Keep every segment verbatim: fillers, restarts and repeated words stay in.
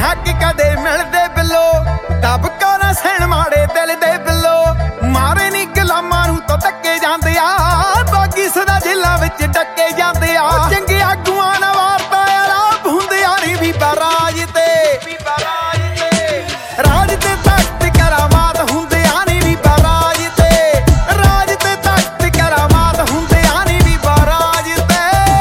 हक कदे मिलदे बिलो दबका ना सैण माड़े दिल दे बिलो मारे नी गुलामां नूं तां धक्के जांदे आ बागी सदा जेलां विच डके जांदे आ चंगे आगूआं नाल वारता आलाप हुंदियां नी बीबा राज ते राज ते तख्त करामात हुंदियां नी बीबा राज ते राज ते तख्त करामात हुंदियां नी बीबा राज ते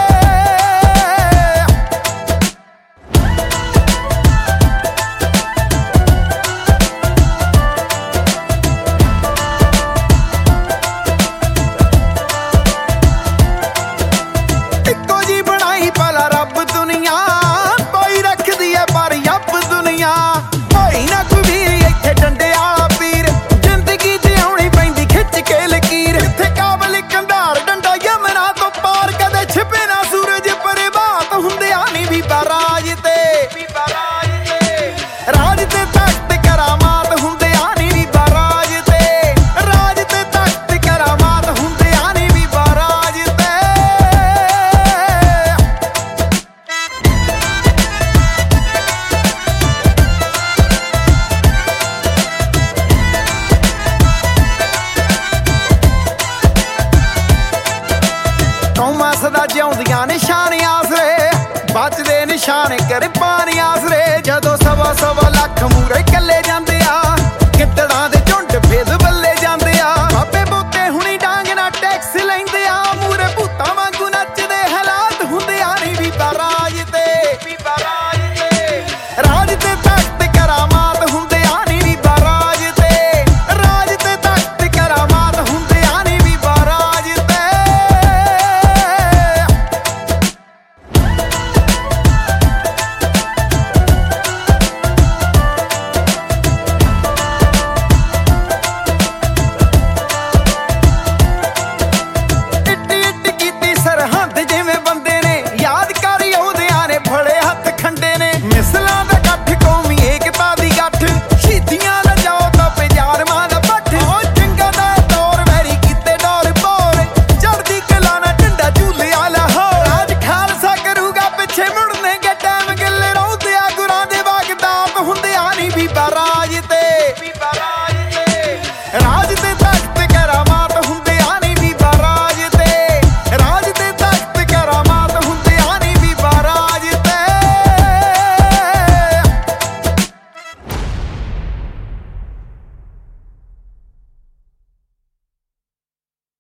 सदा जिउंदियां निशाने आसरे बचदे निशाने किरपान आसरे जदों सवा सवा